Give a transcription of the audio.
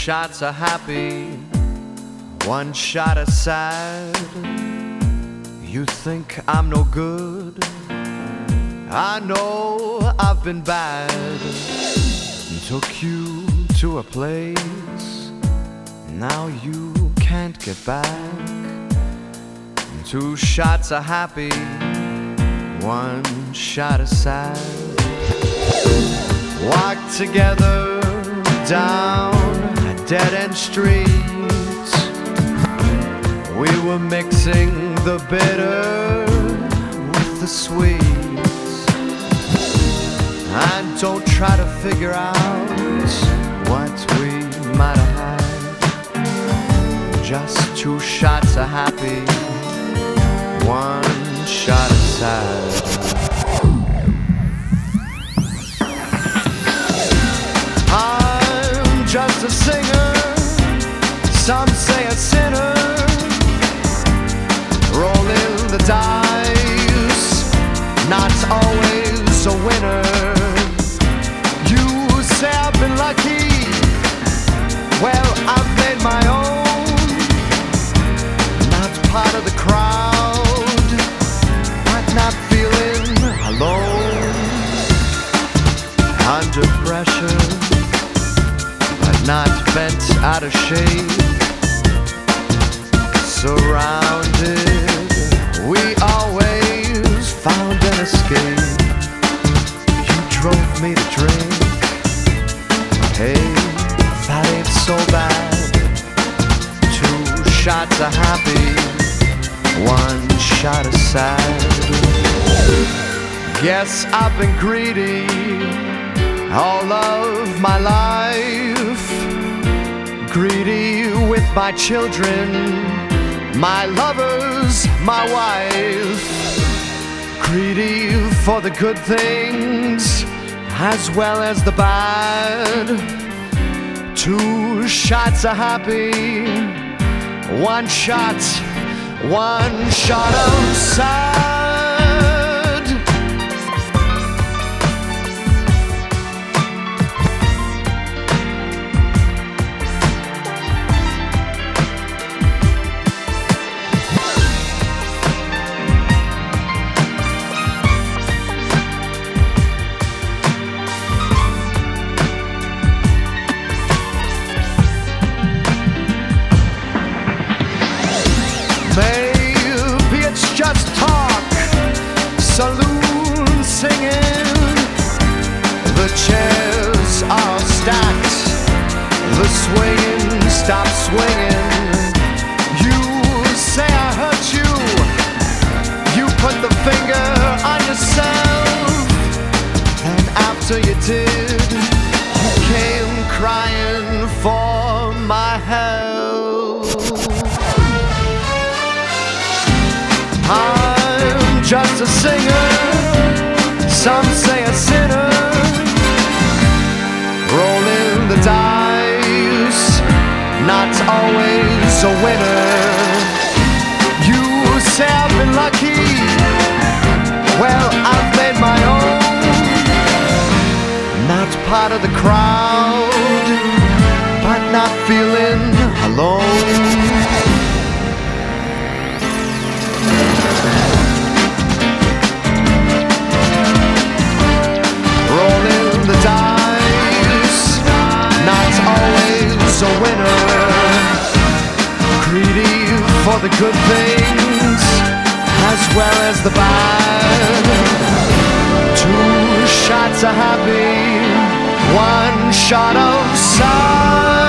shots of happy, one shot of sad. You think I'm no good, I know I've been bad. Took you to a place, now you can't get back. Two shots of happy, one shot of sad. Walk together down a dead-end street. We were mixing the bitter with the sweet. And don't try to figure out what we might have had. Just two shots of happy, one shot of sad. I'm just a singer, some say a sinner, rolling the dice, not always a winner. You say I've been lucky, well, I've made my own. Not part of the crowd, but not feeling alone. Under pressure, but not bent out of shape. Surrounded, we always found an escape. You drove me to drink. Hey, that ain't so bad. Two shots of happy, one shot of sad. Guess I've been greedy all of my life. Greedy with my children, my lovers, my wife. Greedy for the good things as well as the bad. Two shots of happy, one shot of sad. Maybe it's just talk, saloon singing. The chairs are stacked, the swinging stops swinging. You say I hurt you, you put the finger on yourself. And after you did, you came crying for my help. I'm just a singer, some say a sinner, rolling the dice, not always a winner. You say I've been lucky, well, I've made my own. Not part of the crowd, but not feeling alone. A winner, greedy for the good things as well as the bad. Two shots of happy, one shot of sad.